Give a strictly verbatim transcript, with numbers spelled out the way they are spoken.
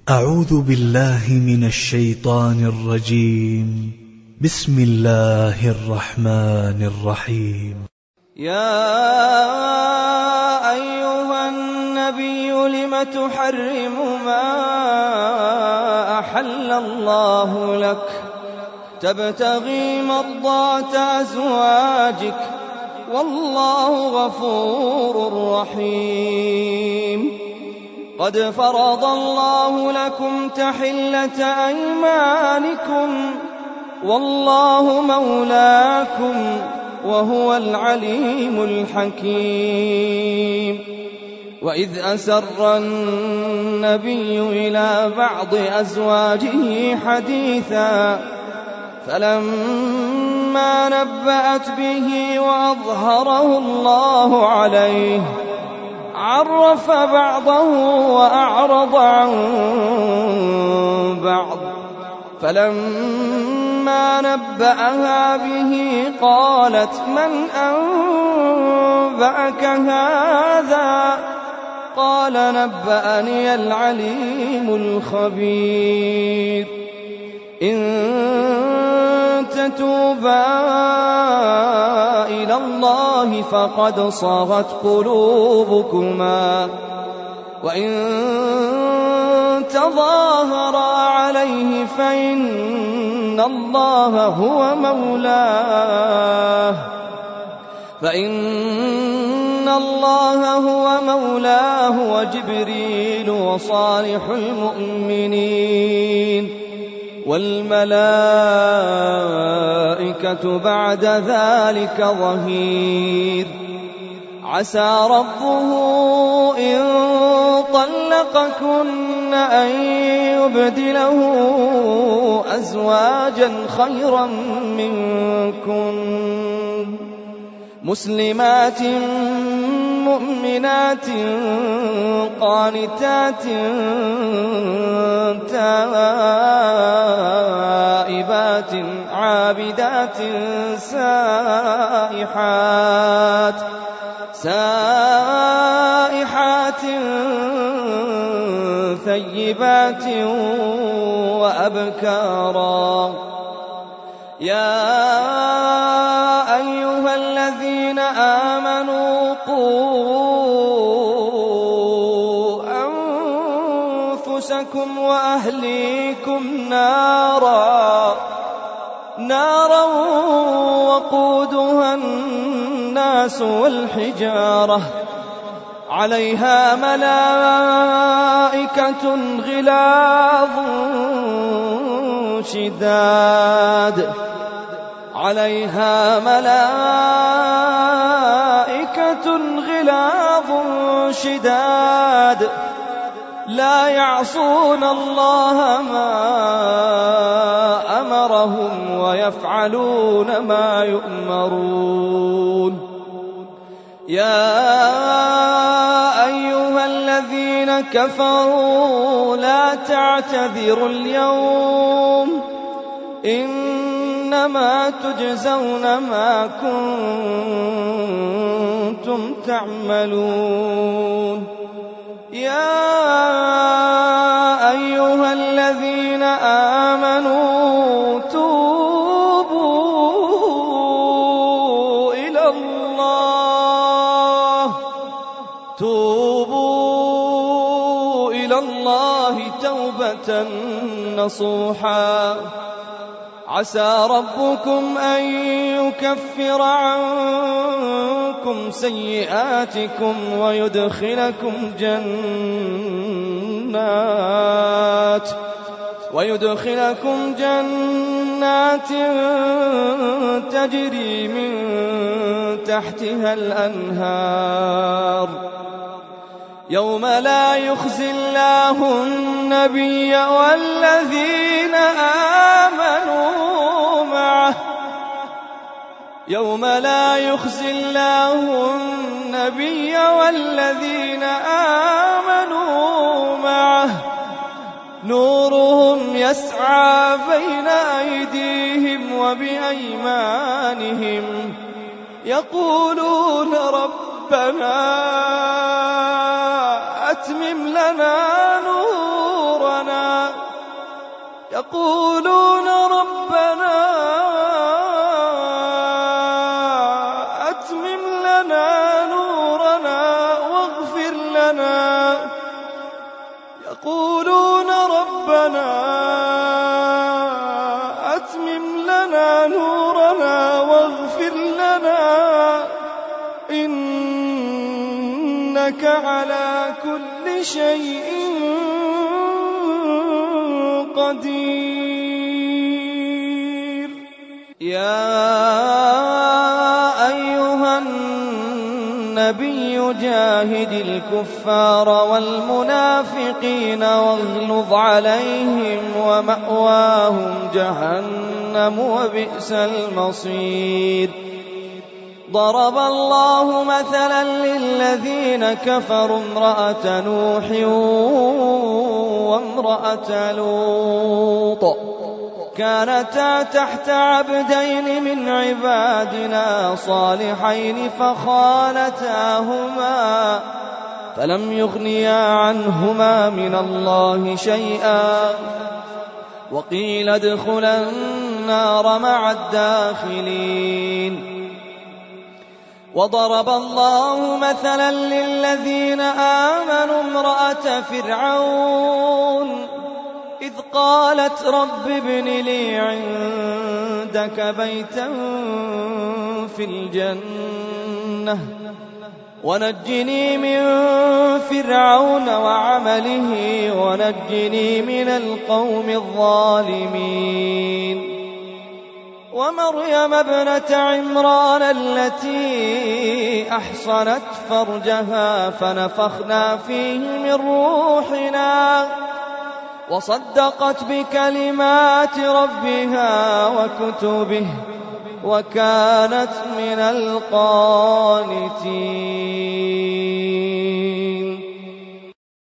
أعوذ بالله من الشيطان الرجيم. بسم الله الرحمن الرحيم. يا أيها النبي لم تحرم ما أحل الله لك تبتغي مرضات أزواجك والله غفور رحيم. قد فرض الله لكم تحلة أيمانكم والله مولاكم وهو العليم الحكيم. وإذ أسر النبي إلى بعض أزواجه حديثا فلما نبأت به وأظهره الله عليه عرف بعضه وأعرض عن بعض. فلما نبأها به قالت من أنبأك هذا؟ قال نبأني العليم الخبير. إن تتوبا إلى الله فقد صغت قلوبكما وإن تظاهرا عليه فإن الله هو مولاه فإن الله هو مولاه وجبريل وصالح المؤمنين والملائكة بعد ذلك ظهير. عسى ربه إن طلقكن أن يبدله أزواجا خيرا منكن مسلمات مؤمنات قانتات تائبات عابدات سائحات سائحات ثيبات وأبكارا. يا أيها الذين آمنوا قوا أنفسكم وأهليكم نارا نارا وقودها الناس والحجارة عليها ملائكة غلاظ شداد عليها ملائكة غلاظ شداد لا يعصون الله ما أمرهم ويفعلون ما يؤمرون. يا أيها الذين كفروا لا تعتذروا اليوم إنما تجزون ما كنتم تعملون. يا أيها الذين آمنوا توبوا إلى الله توبوا إلى الله توبة نصوحا. عسى ربكم أن يكفر عنكم سيئاتكم ويدخلكم جنات ويدخلكم جنات تجري من تحتها الأنهار يوم لا يخزي الله النبي والذين آمنوا معه يوم لا يخزي الله النبي والذين آمنوا معه نورهم يسعى بين أيديهم وبأيمانهم يقولون ربنا أتمم لنا نورنا يقولون ربنا أتمم لنا نورنا واغفر لنا يقولون ربنا أتمم لنا نورنا واغفر لنا إنك على كل شيء قدير. يا أيها النبي جاهد الكفار والمنافقين واغلظ عليهم ومأواهم جهنم وبئس المصير. ضرب الله مثلا للذين كفروا امرأة نوح وامرأة لوط كانتا تحت عبدين من عبادنا صالحين فخانتاهما فلم يغنيا عنهما من الله شيئا وقيل ادخلا النار مع الداخلين. وضرب الله مثلا للذين آمنوا امرأة فرعون إذ قالت رب ابن لي عندك بيتا في الجنة ونجني من فرعون وعمله ونجني من القوم الظالمين. ومريم ابنة عمران التي أحصنت فرجها فنفخنا فيه من روحنا وصدقت بكلمات ربها وكتبه وكانت من القانتين.